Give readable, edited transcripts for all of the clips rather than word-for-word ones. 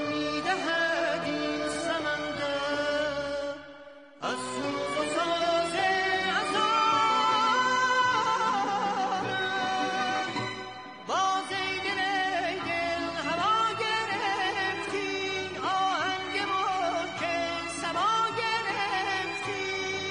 می‌دهد این سمندر از سوز و ساز عذارم. باز ای دل هوا گرفتی، آهنگ ملک سما گرفتی.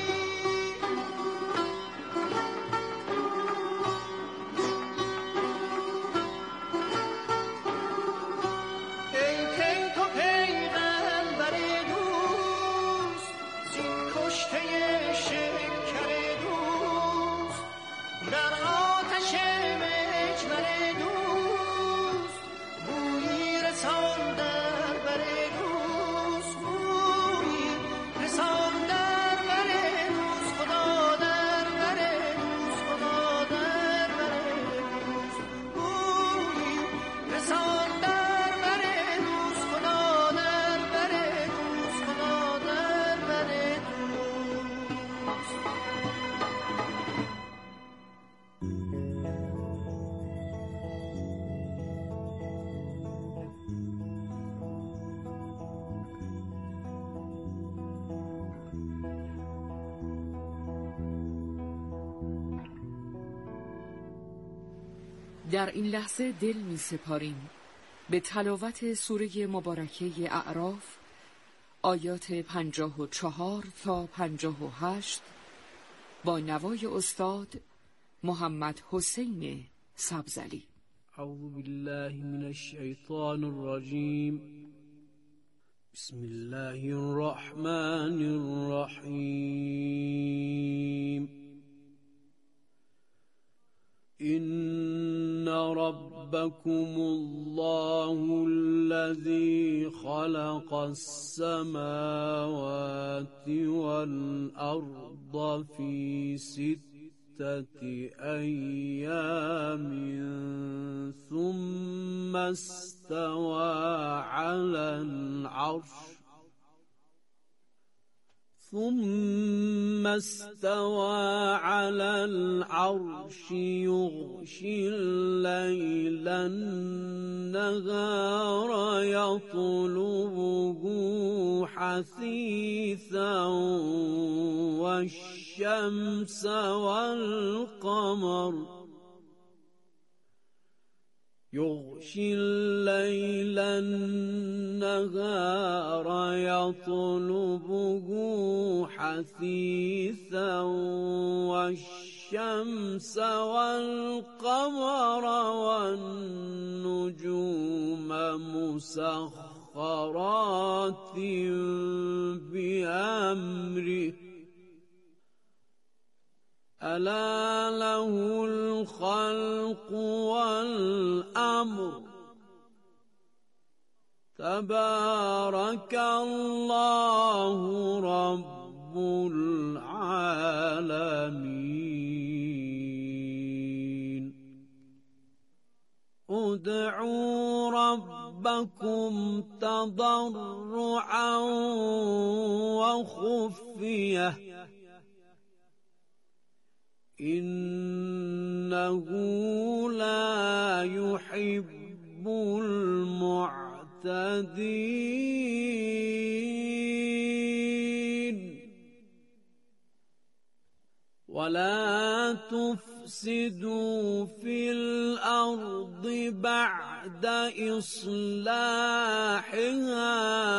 ای تو پیغمبر دوست، زین کشته شکر دوست، در آتش مجمر دوست، بویی رسان در بر دوست، بویی رسان در بر دوست، خدا در بر دوست، خدا در بر دوست، بویی رسان در بر دوست، خدا در بر دوست، خدا در بر دوست. در این لحظه دل می سپاریم به تلاوت سوره مبارکه اعراف، آیات 54 تا 58 با نوای استاد محمد حسین سبزلی. اعوذ بالله من الشیطان الرجیم. بسم الله الرحمن الرحیم. إن ربكم الله الذي خلق السماوات والأرض في 6 أيام ثم استوى على العرش يغشي الليل النهار يطلبه حثيثا والشمس والقمر يغشي الليل النهار يطلبه حثيثا والشمس والقمر والنجوم مسخرات بأمره ألا له الخلق والأمر تبارك الله رب العالمين. ادعوا ربكم تضرعا وخفية إنه لا يحب المعتدين. ولا تفسدوا في الأرض بعد إصلاحها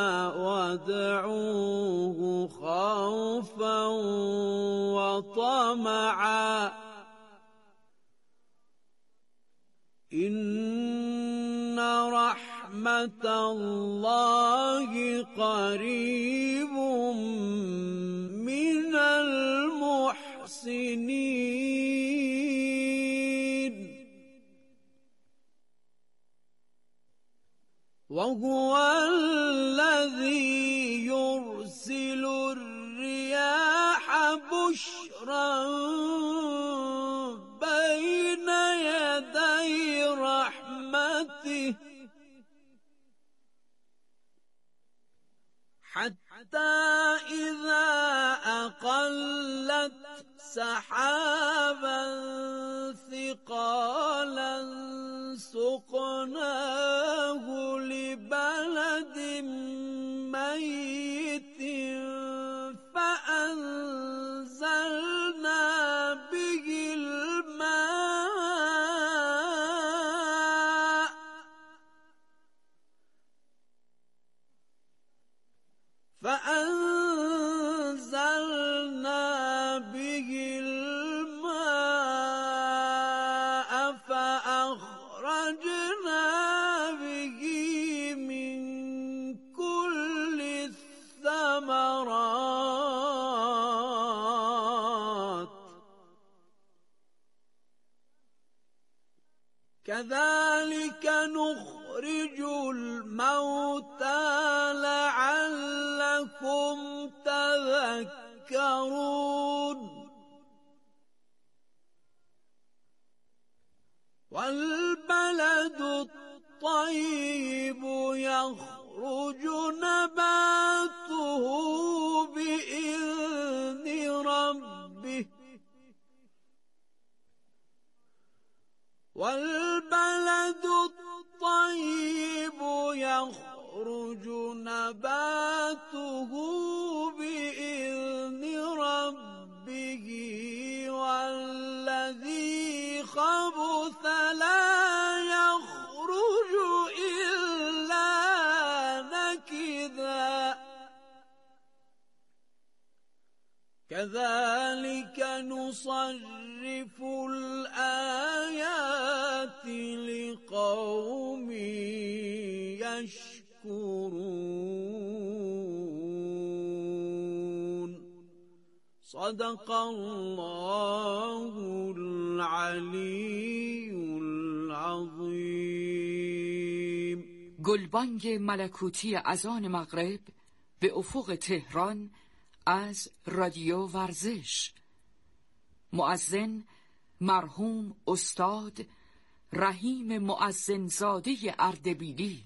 وادعوه خوفا وطمعا إن رحمة الله قريب من المحسنين. وهو الذي يرسل الرياح بشرا بين يدي رحمته حتى إذا أقلت سحابا ثقالا سقناه لبلد ولد ميت فأنزلنا به الماء فأخرجنا به من كل الثمرات كذلك نخرج الموتى لعلكم تذكرون والبلد الطيب يخرج نباته بإذن ربه والبلد الطيب يخرج نباته بإذن ربه والذي خبث لا يخرج إلا نكدا كذلك نصرف الآيات لقوم يشكرون صدق الله العلی العظیم. گلبانگ ملکوتی اذان مغرب به افق تهران از رادیو ورزش. مؤذن مرحوم استاد رحیم مؤذنزاده اردبیلی.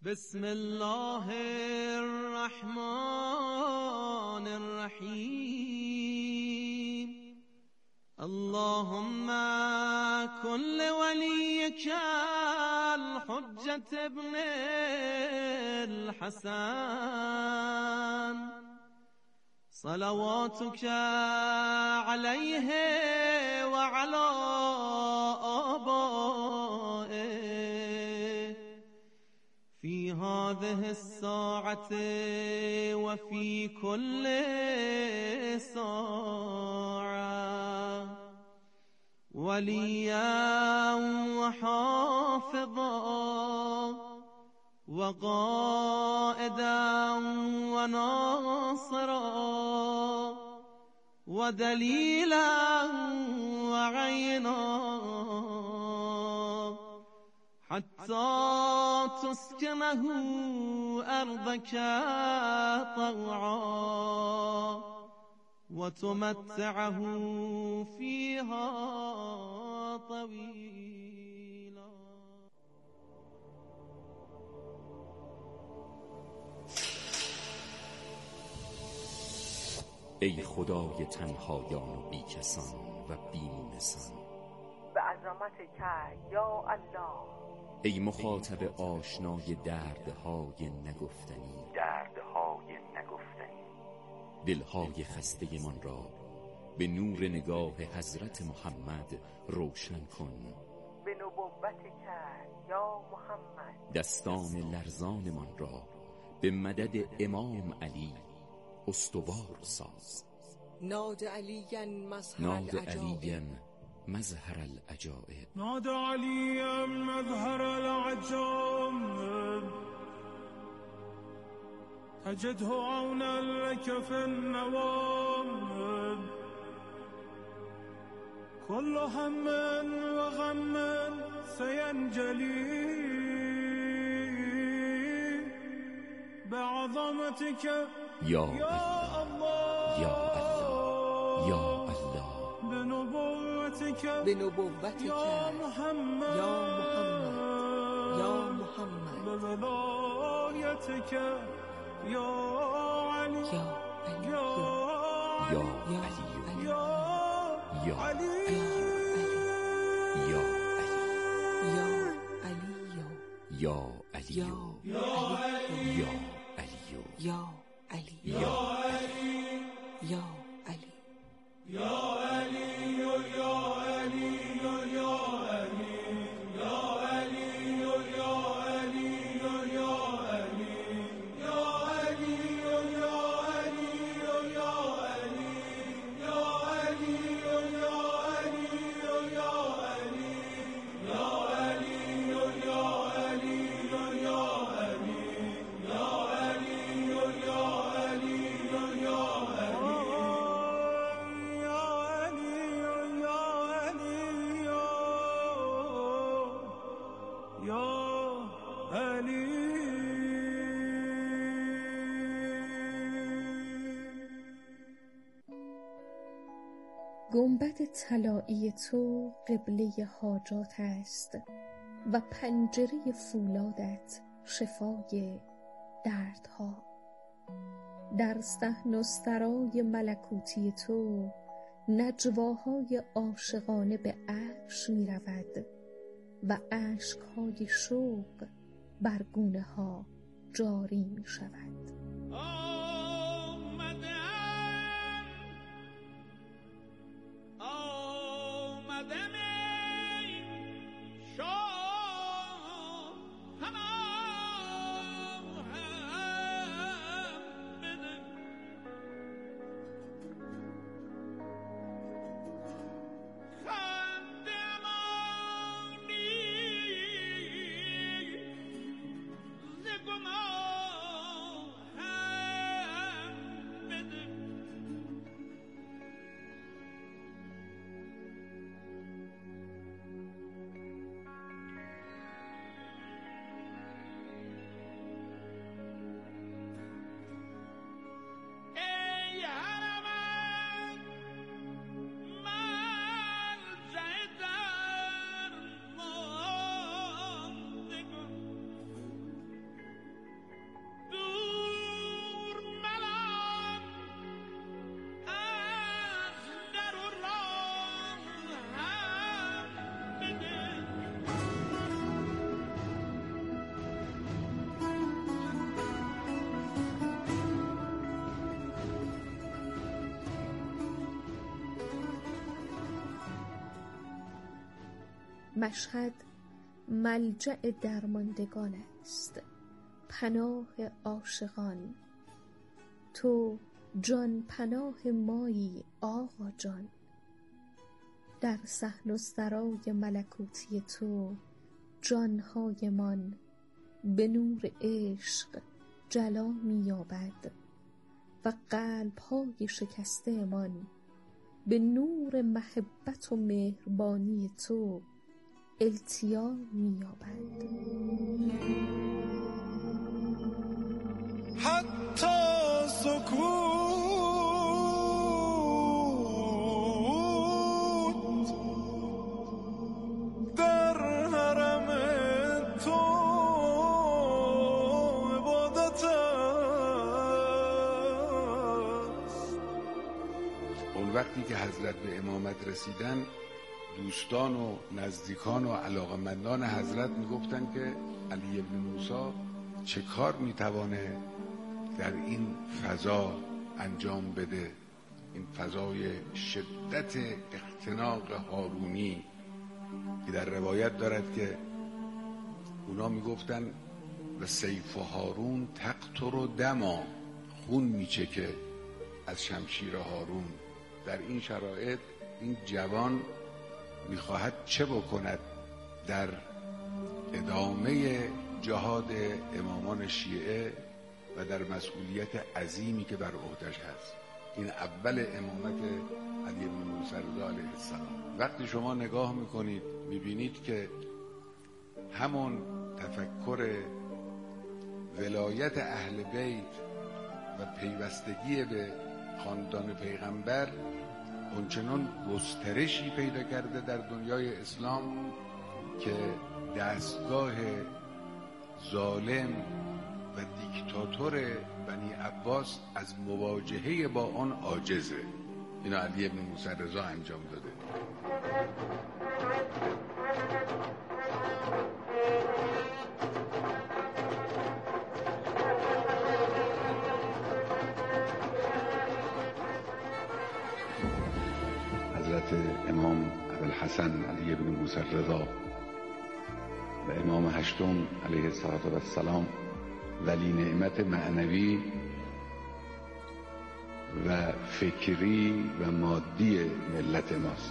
بسم الله الرحمن الرحیم. اللهم كن لوليك الحجة ابن الحسن صلواتك عليه وعلى آبائه في هذه الساعة وفي كل ساعة وليا وحافظا وقائدا وناصرا ودليلا وعينا حتى تسكنه أرضك طوعا وتمتعه فيها طويلا. ای خدای تنهایان و بیکسان و بیمونسان، به عظمتک یا الله. ای مخاطب آشنای دردهای نگفتنی، دلهای خسته من را به نور نگاه حضرت محمد روشن کن. به نبوتک یا محمد دستان لرزان من را به مدد امام علی استوار ساز. ناد علیاً مظهر العجائب نادى عليا مظهر العجائب تجده عونا لك في النوائب كل هم وغم سينجلي بعظمتك یا الله یا الله یا الله به نبوتک یا محمد یا محمد به ولایتک یا علی یا علی یا علی یا علی یا علی یا علی یا علی یا یا علی گنبد طلایی تو قبله حاجات است و پنجره فولادت شفای دردها. در صحن و سرای ملکوتی تو نجواهای عاشقانه به عرش می رود و اشکهای شوق بر گونه ها جاری می شود. مشهد ملجأ درماندگان است، پناه عاشقان. تو جان پناه مایی آقا جان. در صحن و سرای ملکوتی تو جانهایمان به نور عشق جلا می‌یابد و قلب‌های شکسته‌مان به نور محبت و مهربانی تو التیا می‌یابد. حتی سکوت در حرم تو عبادت است. اون وقتی که حضرت به امامت رسیدن، دوستان و نزدیکان و علاقمندان حضرت میگفتن که علی ابن موسی چه کار میتوانه در این فضا انجام بده، این فضای شدت اختناق هارونی که در روایت دارد که اونا میگفتن و سیف هارون تقطر دما، خون میچکه از شمشیر هارون. در این شرایط این جوان میخواهد چه بکند در ادامه جهاد امامان شیعه و در مسئولیت عظیمی که بر عهده‌اش هست. این اول امامت علی بن موسی رضا علیه السلام. وقتی شما نگاه میکنید میبینید که همون تفکر ولایت اهل بیت و پیوستگی به خاندان پیغمبر اونچنان گسترشی پیدا کرده در دنیای اسلام که دستگاه ظالم و دیکتاتور بنی عباس از مواجهه با آن عاجزه. اینا علی بن موسی رضا انجام داده. حضرت امام ابوالحسن علی بن موسی رضا و امام هشتم علیه السلام ولی نعمت معنوی و فکری و مادی ملت ماست.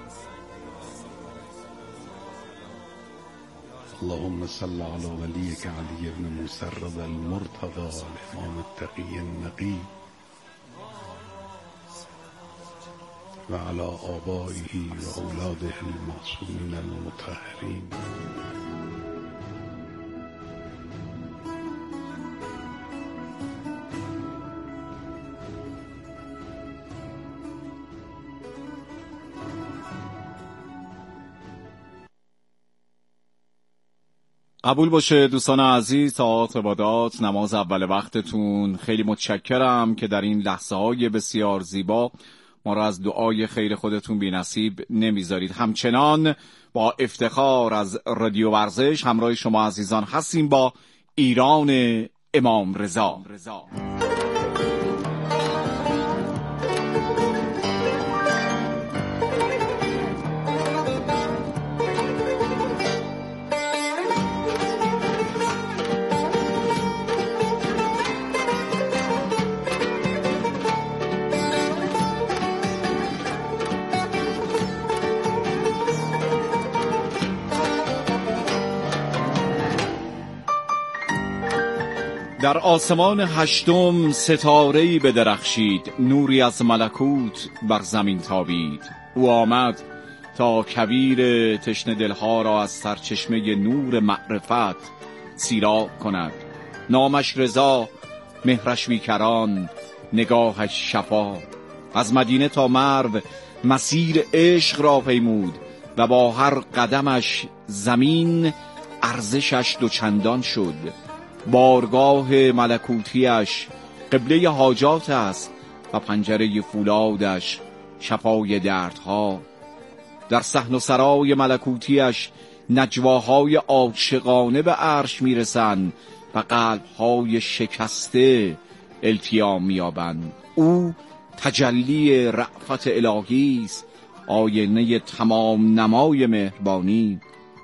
اللهم صل على ولیک علی بن موسی رضا المرتضى الامام التقی النقی و على آبائه و اولاده المعصومین المطهرین. قبول باشه دوستان عزیز، طاعات عبادات، نماز اول وقتتون. خیلی متشکرم که در این لحظه های بسیار زیبا ما را از دعای خیر خودتون بی نصیب نمیذارید. همچنان با افتخار از رادیو ورزش همراه شما عزیزان هستیم با ایران امام رضا. در آسمان هشتم ستاره‌ای بدرخشید، نوری از ملکوت بر زمین تابید. او آمد تا کویر تشنه دلها را از سرچشمه نور معرفت سیراب کند. نامش رضا، مهرش بیکران، نگاهش شفا. از مدینه تا مرو مسیر عشق را پیمود و با هر قدمش زمین ارزشش دوچندان شد. بارگاه ملکوتیش قبله حاجات است و پنجره فولادش شفای دردها. در صحن و سرای ملکوتیش نجواهای عاشقانه به عرش میرسند و قلبهای شکسته التیام میابند. او تجلی رأفت الهی است، آینه تمام نمای مهربانی.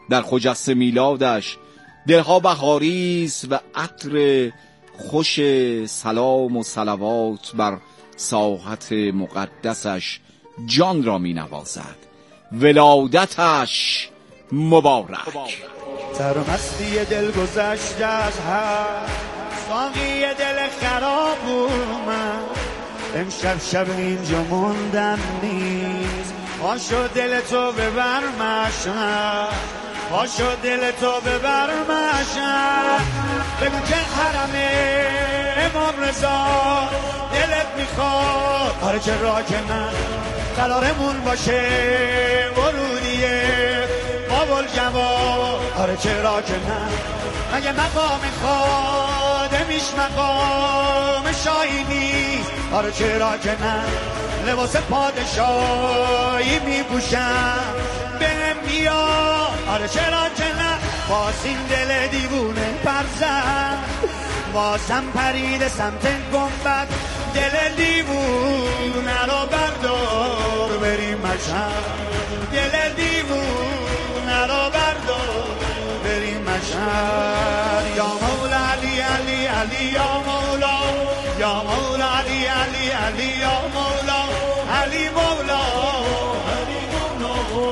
در خجسته میلادش. دلها بهاریست و عطر خوش سلام و صلوات بر ساحت مقدسش جان را می نوازد. ولادتش مبارک. سرمستی دل گذشته از هر ساقی دل خراب اومد، امشب شب اینجا موندن نیست، پاشو دل تو ببر مشهد، پاشو دل تو ببر مشهد. بگو که حرم امام رضا دلت میخواد، آره چرا که نه قرارمون باشه ورودیه بابل جواب، آره چرا که نه مگه مقام خادمیش مقام شاهی نیست، آره چرا که نه لباس پادشاهی میپوشم بهم میاد، آره چرا که نه باز این دل دیوونه پرزن بازم پرید سمت گنبد، دل دیوونه رو بردار بریم مشهد، دل دیوونه رو بردار بریم مشهد. یا مولا علی علی علی یا مولا، یا مولا علی علی علی یا مولا، علی مولا علی مولا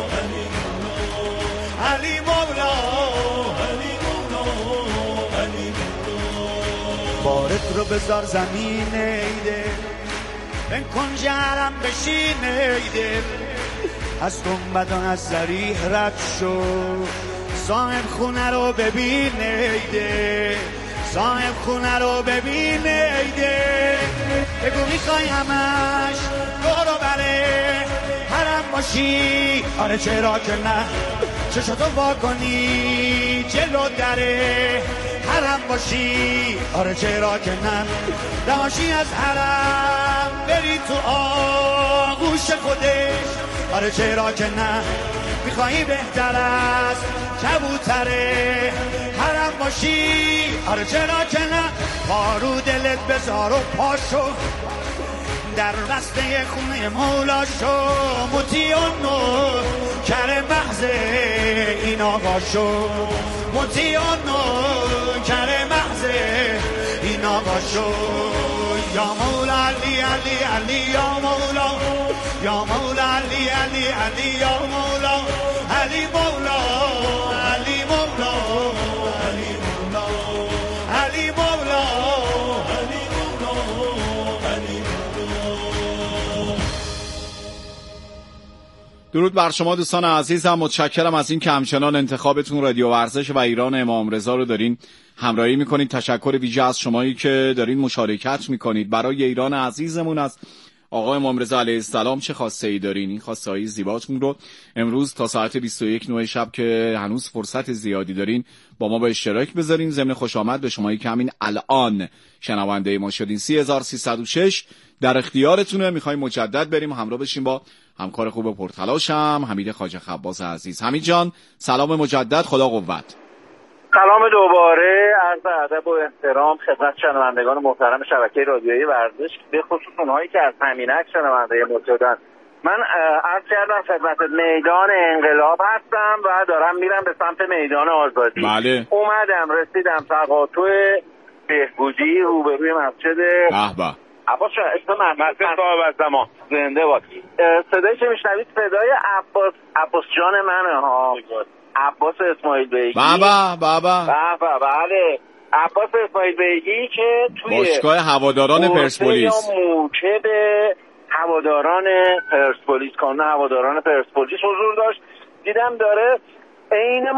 علی مولا علی مولا علی مولا. بارت رو بذار زمین ایده بکن جرم بشین ایده، از گنبدان از زریح رد شو، صاحب خونه رو ببین ایده، صاحب خونه رو ببین ایده. بگو میخوای همش برو بره حرم باشی، آره چرا که نه چشاتو وا کنی جلو دره حرم باشی، آره چرا که نه دواشی از حرم بری تو آغوش خودش، آره چرا که نه میخوایی بهتر از کبوتره حرم باشی، آره چرا که نه پارو دلت بذار و پاشو در بسته خونه مولا شو، مطیع و نوکر محض این آقا شو، مطیع و نوکر محض این آقا شو. یا مولا علی علی علی یا مولا، یا مولا علی علی علی یا مولا، علی مولا علی مولا علی مولا علی مولا علی مولا علی مولا. درود بر شما دوستان عزیزم، متشکرم از این که همچنان انتخابتون رادیو ورزش و ایران امام رضا رو دارین همراهی میکنید. تشکر ویژه از شمایی که دارین مشارکت میکنید. برای ایران عزیزمون از آقا امام رضا علیه السلام چه خواسته ای دارین؟ این خواسته های زیباتون رو امروز تا ساعت 21 شب که هنوز فرصت زیادی دارین با ما به اشتراک بذارین. ضمن خوش آمد به شمایی که همین الان شنونده ما شدین. 3306 در اختیارتونه. میخوایم مجدد بریم همراه بشیم با همکار خوب پرتلاشم حمید خواجه خباز عزیز. حمید جان سلام مجدد، خدا قوت. سلام دوباره، عرض ادب و احترام خدمت شنوندگان محترم شبکه رادیویی ورزش، به خصوص اونهایی که از همینک شنونده ما شدن. من عرض کردم خدمت میدان انقلاب هستم و دارم میرم به سمت میدان آزادی. بله. اومدم رسیدم تقاطع بهبودی روبروی مسجد عباس اسم محمد صاحب از زمان زنده باد. صدایی که میشنوید صدای عباس جان منه ها، عباس اسماعیل بیگی. بله عباس اسماعیل بیگی که توی باشگاه هواداران پرسپولیس موکب هواداران پرسپولیس کانون هواداران پرسپولیس حضور داشت. دیدم داره عین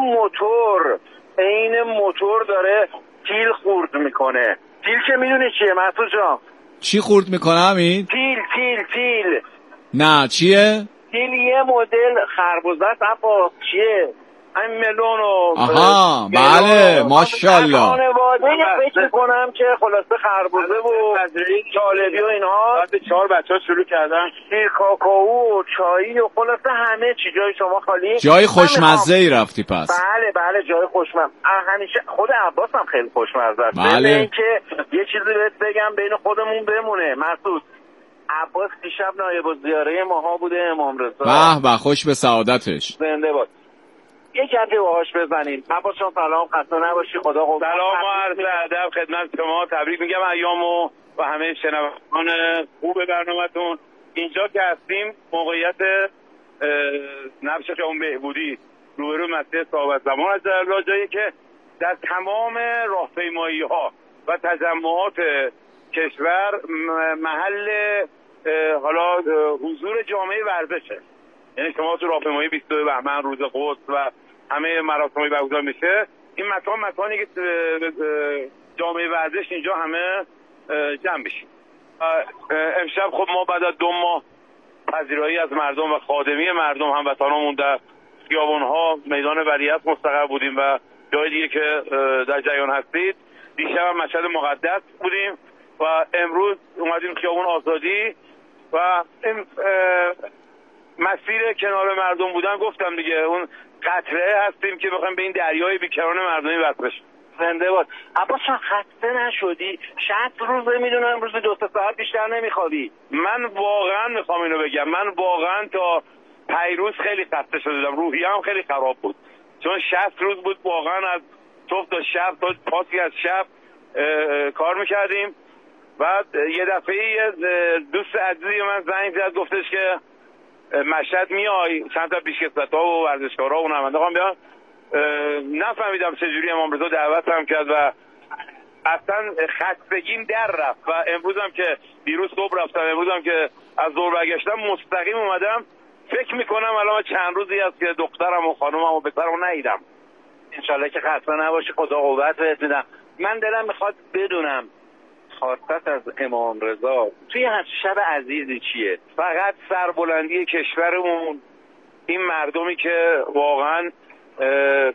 موتور داره تیل خورد میکنه. تیل که میدونی چیه مسعود جان؟ چی خورد میکنه همین؟ تیل نه چیه؟ تیل یه مدل خربزه است. عباس چیه؟ همین ملون و بله ماشاءالله. خانواده فکر کنم که خلاصه خربزه و جالبی و اینها 4 بچه‌ها شروع کردن شیر کاکائو و چایی و خلاصه همه چی. جای شما خالی، جای خوشمزه‌ای رفتی پس. بله جای خوشمزه. همیشه خود عباس هم خیلی خوشمزه است. بله. اینکه یه چیزی بهت بگم بین خودمون بمونه مسعود، عباس دیشب نایب الزیاره ماها بوده امام رضا. به خوش به سعادتش. زنده باد. یک گپی باهاش بزنیم. عباس جان سلام، خسته نباشی، خدا قوت. سلام و عرض ادب خدمت شما، تبریک میگم ایامو و همه شنوندگان خوب برنامه‌تون. اینجا که هستیم موقعیت نبش خیابون بهبودی روبرو مسجد صاحب زمان از الله، جایی که در تمام راهپیمایی‌ها و تجمعات کشور محل حالا حضور جامعه ورزشه. یعنی شما تو راهپیمایی 22 بهمن روز قدس و همه مراسمی برگزار میشه، این مکانی که جامعه ورزش اینجا همه جمع بشیم. امشب خب ما بعد از 2 ماه پذیرایی از مردم و خادمی مردم هموطنامون در خیابان‌ها میدان ولیعصر مستقر بودیم و جای دیگه که در جریان هستید. دیشب هم مشهد مقدس بودیم و امروز اومدیم خیابان آزادی و این مسیر کنار مردم بودن. گفتم دیگه اون قطره هستیم که بخوایم به این دریای بیکران مردمی وصل بشیم. زنده باد. عباس جان خسته نشدی؟ 60 روزه میدونم امروز 2 ساعت بیشتر نمیخوابی. من واقعا میخوام اینو بگم، من واقعا تا پیروز خیلی خسته شدم، روحیه‌ام خیلی خراب بود، چون 60 روز بود واقعا از صبح تا شب تا پاسی از شب کار میکردیم. بعد یه دفعه دوست عزیزی من زنگ زد گفتش که مشهد میای، چند تا پیشکسوت‌ها و ورزشکارا و نمایندگان بیان. نفهمیدم چجوری امام رضا دعوتم کرد و اصلا خستگیم در رفت و امروزم که دیروز صبح رفتم، امروزم که از ظهر برگشتم مستقیم اومدم. فکر میکنم الان چند روزی هست که دخترم و خانومم و پسرم ندیدم. انشالله که خسته نباشی، خدا قوت بهت میدم. من دلم میخواد بدونم خواستت از امام رضا توی هر شب عزیزی چیه؟ فقط سربلندی کشورمون، این مردمی که واقعا